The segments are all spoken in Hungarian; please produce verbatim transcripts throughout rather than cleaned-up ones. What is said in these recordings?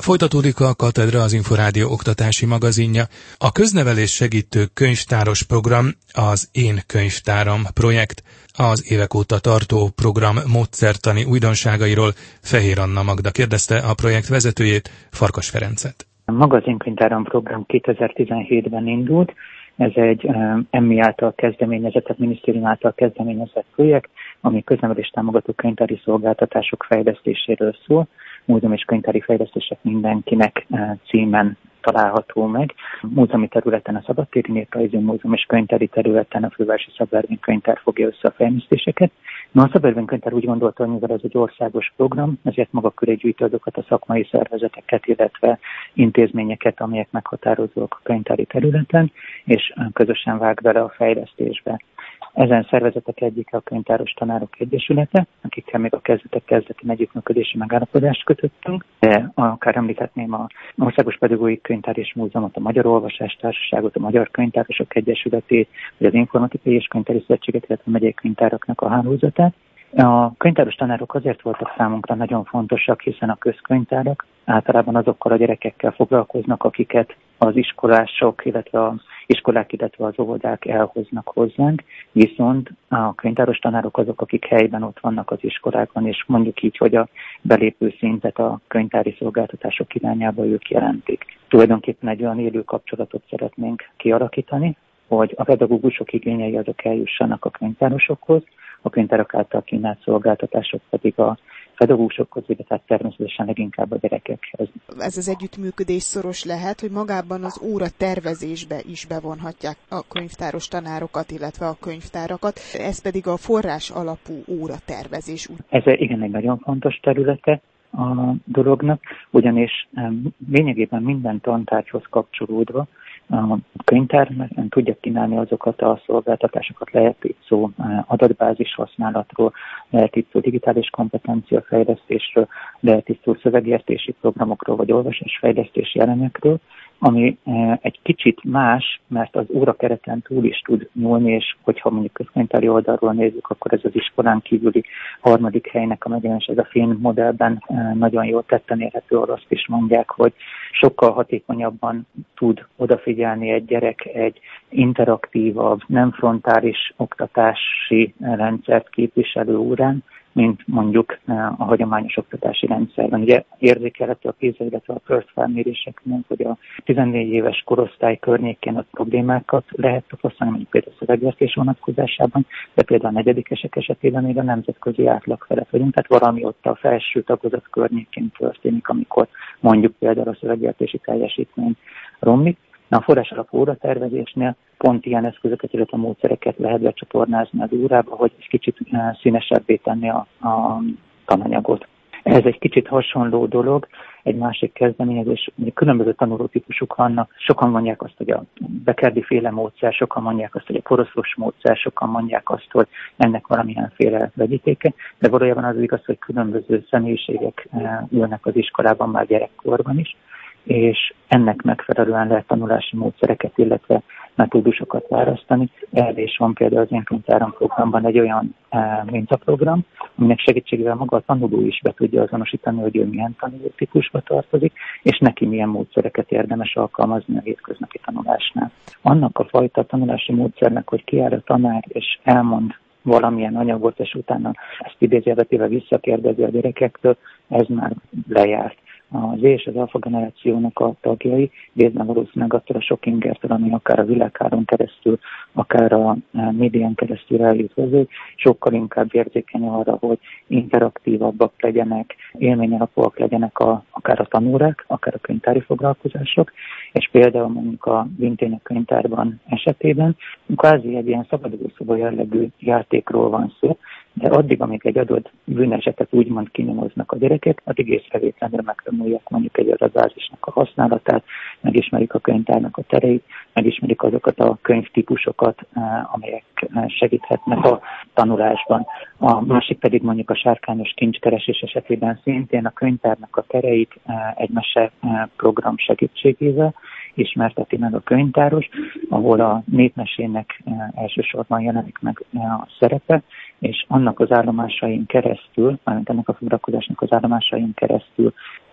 Folytatódik a Katedra, az Inforádió oktatási magazinja. A köznevelés segítő könyvtáros program az Én könyvtáram projekt. Az évek óta tartó program módszertani újdonságairól Fehér Anna Magda kérdezte a projekt vezetőjét, Farkas Ferencet. Maga az Én könyvtáram program kétezer-tizenhétben indult. Ez egy em i által kezdeményezett, tehát minisztérium által kezdeményezett projekt, ami köznevelést támogató könyvtári szolgáltatások fejlesztéséről szól. Múzeum és könyvtári fejlesztések mindenkinek címen található meg. Múzeumi területen a Szabadtéri Néprajzi Múzeum és könyvtári területen a Fővárosi Szabadérmény Könyvtár fogja össze a fejlesztéseket. Na, a Szabadérmény Könyvtár úgy gondolta, hogy mivel ez egy országos program, ezért maga köré gyűjti azokat a szakmai szervezeteket, illetve intézményeket, amelyek meghatározóak a könyvtári területen, és közösen vág bele a fejlesztésbe. Ezen szervezetek egyike a Könyvtáros Tanárok Egyesülete, akikkel még a kezdetek kezdetén együttműködési megállapodást kötöttünk, de akár említhetném a Országos Pedagógiai Könyvtár és Múzeumot, a Magyar Olvasástársaságot, a Magyar Könyvtárosok Egyesületét, vagy az Informatikai és Könyvtári Szövetséget, illetve a megyei könyvtáraknak a hálózatát. A könyvtáros tanárok azért voltak számunkra nagyon fontosak, hiszen a közkönyvtárak általában azokkal a gyerekekkel foglalkoznak, akiket az iskolások, illetve az iskolák, illetve az óvodák elhoznak hozzánk, viszont a könyvtáros tanárok azok, akik helyben ott vannak az iskolákban, és mondjuk így, hogy a belépő szintet a könyvtári szolgáltatások irányába ők jelentik. Tulajdonképpen egy olyan élő kapcsolatot szeretnénk kialakítani, hogy a pedagógusok igényei azok eljussanak a könyvtárosokhoz, a könyvtárak által kínált szolgáltatások pedig a pedagógusokhoz, illetve természetesen leginkább a gyerekekhez. Ez az együttműködés szoros lehet, hogy magában az óra tervezésbe is bevonhatják a könyvtáros tanárokat, illetve a könyvtárakat, ez pedig a forrás alapú óra tervezés. Ez igen egy nagyon fontos területe a dolognak, ugyanis lényegében minden tantárgyhoz kapcsolódva a könyvtár tudja kínálni azokat a szolgáltatásokat, lehet itt szó adatbázis használatról, lehet itt szó digitális kompetenciafejlesztésről, lehet itt szó szövegértési programokról, vagy olvasásfejlesztési elemekről, ami egy kicsit más, mert az órakereten túl is tud nyúlni, és hogyha mondjuk közkönyvtári oldalról nézzük, akkor ez az iskolán kívüli harmadik helynek a megjelenés, ez a finn modellben nagyon jól tetten érhető, azt is mondják, hogy sokkal hatékonyabban tud odafigyelni egy gyerek egy interaktívabb, nem frontális oktatási rendszert képviselő órán, mint mondjuk a hagyományos oktatási rendszerben. Ugye érzékelhető a PISA, illetve a PIRST felméréseknél, hogy a tizennégy éves korosztály környékén a problémákat lehet tapasztalni, mondjuk például a szövegértés vonatkozásában, de például a negyedikesek esetében még a nemzetközi átlag felett vagyunk, tehát valami ott a felső tagozat környékén történik, amikor mondjuk például a szövegértési teljesítmény romlik. Na, a forrás alapú óratervezésnél pont ilyen eszközöket, illetve módszereket lehet becsatornázni az órába, hogy egy kicsit színesebbé tenni a, a tananyagot. Ez egy kicsit hasonló dolog, egy másik kezdeményezés, hogy különböző tanulótípusok vannak, sokan mondják azt, hogy a Bekerdi féle módszer, sokan mondják azt, hogy a poroszlós módszer, sokan mondják azt, hogy ennek valamilyenféle vegyítéke, de valójában az igaz, hogy különböző személyiségek ülnek az iskolában már gyerekkorban is, és ennek megfelelően lehet tanulási módszereket, illetve metódusokat választani. Erre is van például az Én könyvtáram programban egy olyan e, mintaprogram, aminek segítségével maga a tanuló is be tudja azonosítani, hogy ő milyen tanuló típusba tartozik, és neki milyen módszereket érdemes alkalmazni a hétköznapi tanulásnál. Annak a fajta tanulási módszernek, hogy kiáll a tanár és elmond valamilyen anyagot, és utána ezt idézőjelbetéve visszakérdezi a gyerekektől, ez már lejárt. Az és az alfa generációnak a tagjai részben valószínűleg attól a sok ingertől, ami akár a világháron keresztül, akár a médián keresztül eljut hozzá, sokkal inkább érzékeny arra, hogy interaktívabbak legyenek, élményalapúak legyenek a, akár a tanórák, akár a könyvtári foglalkozások, és például mondjuk a Vintények könyvtárban esetében kvázi egy ilyen szabadidőszoba jellegű játékról van szó, de addig, amíg egy adott bűnesetet úgymond kinyomoznak a gyerekek, addig észrevétlenül megtanulják mondjuk egy adatbázisnak a használatát, megismerik a könyvtárnak a tereit, megismerik azokat a könyvtípusokat, amelyek segíthetnek a tanulásban. A másik pedig mondjuk a sárkányos kincskeresés esetében szintén a könyvtárnak a tereit egy mese program segítségével ismerteti meg a könyvtáros, ahol a népmesének elsősorban jelenik meg a szerepe, és annak az állomásain keresztül, mármint ennek a foglalkozásnak az állomásain keresztül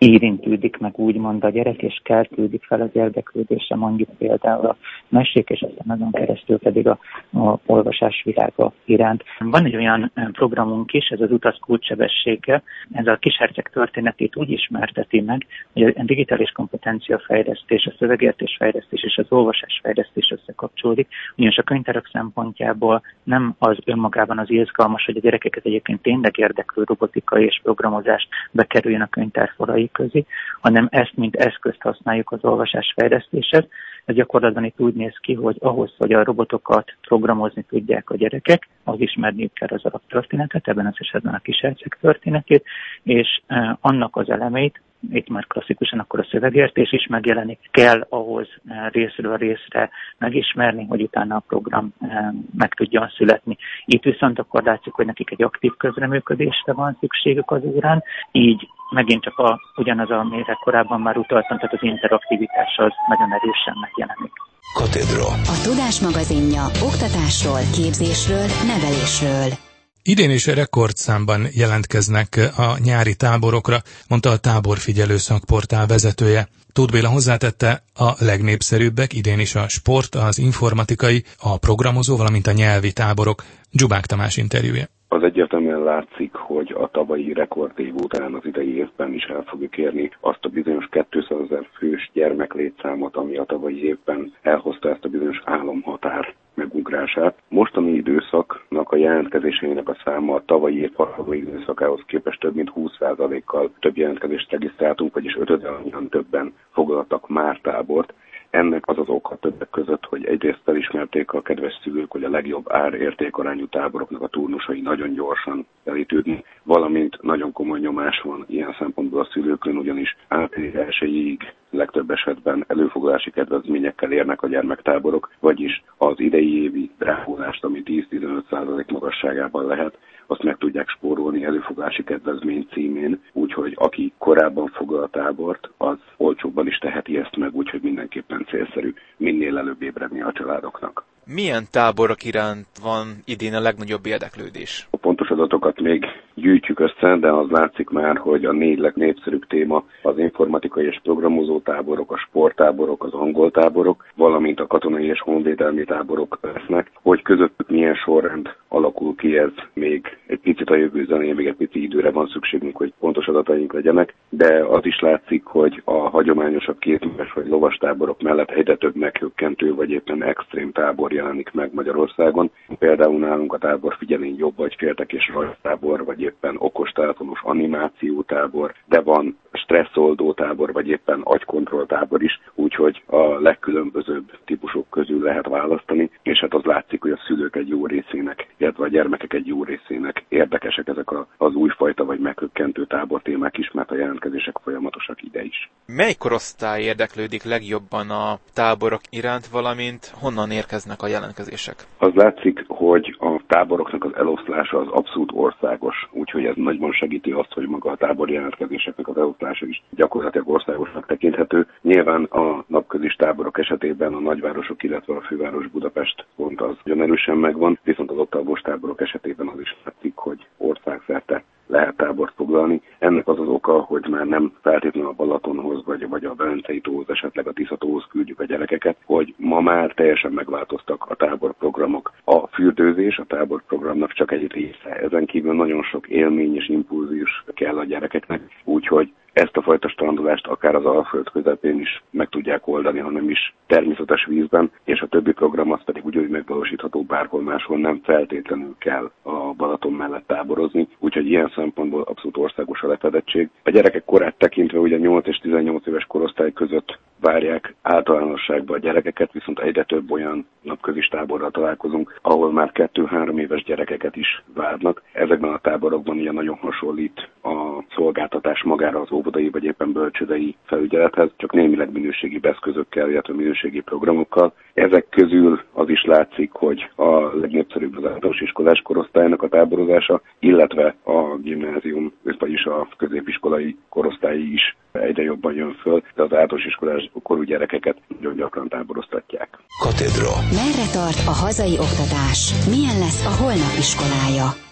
érintődik meg úgymond a gyerek, és keltődik fel az érdeklődése, mondjuk például a mesék, és aztán azon keresztül pedig a, a olvasás világa iránt. Van egy olyan programunk is, ez az Utasz kulcssebessége, ez a kisherceg történetét úgy ismerteti meg, hogy a digitális kompetencia fejlesztés, a szövegértés fejlesztés és az olvasás fejlesztés összekapcsolódik, ugyanis a könyvtárak szempontjából nem az önmagában az izgalmas, hogy a gyerekeket egyébként tényleg érdeklő robotikai és programozást bekerüljön a könyvtárfalai közé, hanem ezt mint eszközt használjuk az olvasás fejlesztéshez. Ez gyakorlatban itt úgy néz ki, hogy ahhoz, hogy a robotokat programozni tudják a gyerekek, az ismerniük kell az alaptörténetet, ebben az esetben a kisherceg történetét, és eh, annak az elemeit, itt már klasszikusan akkor a szövegértés is megjelenik, kell ahhoz részről részre megismerni, hogy utána a program meg tudjon születni. Itt viszont akkor látszik, hogy nekik egy aktív közreműködésre van szükségük az órán, így megint csak a, ugyanaz, amire korábban már utaltam, tehát az interaktivitás az nagyon erősen megjelenik. Katedra. A Tudás magazinja oktatásról, képzésről, nevelésről. Idén is rekordszámban jelentkeznek a nyári táborokra, mondta a táborfigyelő szakportál vezetője. Tóth Béla hozzátette, a legnépszerűbbek idén is a sport, az informatikai, a programozó, valamint a nyelvi táborok. Dzsubák Tamás interjúja. Az egyértelműen látszik, hogy a tavalyi rekordév után az idei évben is el fogjuk érni azt a bizonyos kétszázezer fős gyermeklétszámot, ami a tavalyi évben elhozta ezt a bizonyos álomhatár megugrását. Mostani időszaknak a jelentkezéseinek a száma a tavalyi év hasonló időszakához képest több mint húsz százalékkal több jelentkezést regisztráltunk, vagyis ötöddel annyian többen foglaltak már tábort. Ennek az az oka többek között, hogy egyrészt felismerték a kedves szülők, hogy a legjobb ár-értékarányú táboroknak a turnusai nagyon gyorsan elítődni, valamint nagyon komoly nyomás van ilyen szempontból a szülőkön, ugyanis április elsejéig legtöbb esetben előfoglalási kedvezményekkel érnek a gyermektáborok, vagyis az idei évi drágulást, ami tíz-tizenöt százalék magasságában lehet, azt meg tudják spórolni előfoglalási kedvezmény címén, úgyhogy aki korábban foglal tábort, az olcsóbban is teheti ezt meg, úgyhogy mindenképpen célszerű minél előbb ébredni a családoknak. Milyen táborok iránt van idén a legnagyobb érdeklődés? A pontos adatokat még gyűjtjük össze, de az látszik már, hogy a négy legnépszerűbb téma az informatikai és programozó táborok, a sporttáborok, az angol táborok, valamint a katonai és honvédelmi táborok lesznek. Hogy közöttük milyen sorrend alakul ki, ez még egy picit a jövő zenén, még egy pici időre van szükségünk, hogy pontos adataink legyenek, de az is látszik, hogy a hagyományosabb kétműves vagy lovas táborok mellett egyre több meghökkentő vagy éppen extrém tábor jelenik meg Magyarországon. Például nálunk a tábor figyelén jobb vagy féltek és rajztábor, vagy éppen okostelefonos animációtábor, de van stresszoldó tábor, vagy éppen agykontrolltábor is, úgyhogy a legkülönbözőbb típusok közül lehet választani, és hát az látszik, hogy a szülők egy jó részének, illetve a gyermekek egy jó részének érdekesek ezek a, az újfajta vagy meghökkentő tábortémák is, mert a jelentkezések folyamatosak ide is. Mely korosztály érdeklődik legjobban a táborok iránt, valamint honnan érkeznek a jelentkezések? Az látszik, hogy a táboroknak az eloszlása az abszolút országos, úgyhogy ez nagyban segíti azt, hogy maga a tábor jelentkezéseknek az eloszlása is gyakorlatilag országosnak tekinthető. Nyilván a napközis táborok esetében a nagyvárosok, illetve a főváros Budapest pont az nagyon erősen megvan, viszont az ottavos táborok esetében az is látszik, hogy országszerte lehet tábort foglalni. Ennek az az oka, hogy már nem feltétlenül a Balatonhoz, vagy, vagy a Velencei tóhoz, esetleg a Tisza-tóhoz küldjük a gyerekeket, hogy ma már teljesen megváltoztak a táborprogramok. A fürdőzés a táborprogramnak csak egy része. Ezen kívül nagyon sok élmény és impulzus kell a gyerekeknek, úgyhogy ezt a fajta strandolást akár az Alföld közepén is meg tudják oldani, hanem is természetes vízben, és a többi program az pedig ugyanúgy megvalósítható bárhol máshol, nem feltétlenül kell a Balaton mellett táborozni, úgyhogy ilyen szempontból abszolút országos a lefedettség. A gyerekek korát tekintve ugye nyolc és tizennyolc éves korosztály között várják általánosságban a gyerekeket, viszont egyre több olyan napközis táborral találkozunk, ahol már kettő-három éves gyerekeket is várnak. Ezekben a táborokban ugye nagyon hasonlít a szolgáltatás magára az óvodai vagy éppen bölcsődei felügyelethez, csak némileg minőségi eszközökkel, illetve minőségi programokkal. Ezek közül az is látszik, hogy a legnépszerűbb az általános iskolás korosztálynak a táborozása, illetve a gimnázium, vagyis a középiskolai korosztályi is egyre jobban jön föl, de az általános iskolás korú gyerekeket nagyon gyakran táboroztatják. Katedra. Merre tart a hazai oktatás? Milyen lesz a holnap iskolája?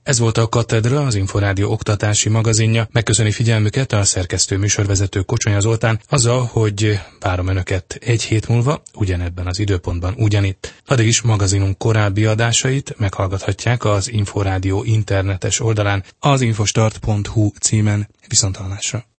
Ez volt a Katedra, az Inforádió oktatási magazinja. Megköszöni figyelmüket a szerkesztő műsorvezető Kocsonya Zoltán azzal, hogy várom önöket egy hét múlva, ugyanebben az időpontban ugyanitt. Addig is magazinunk korábbi adásait meghallgathatják az Inforádió internetes oldalán, az infostart pont hu címen. Viszonthallásra.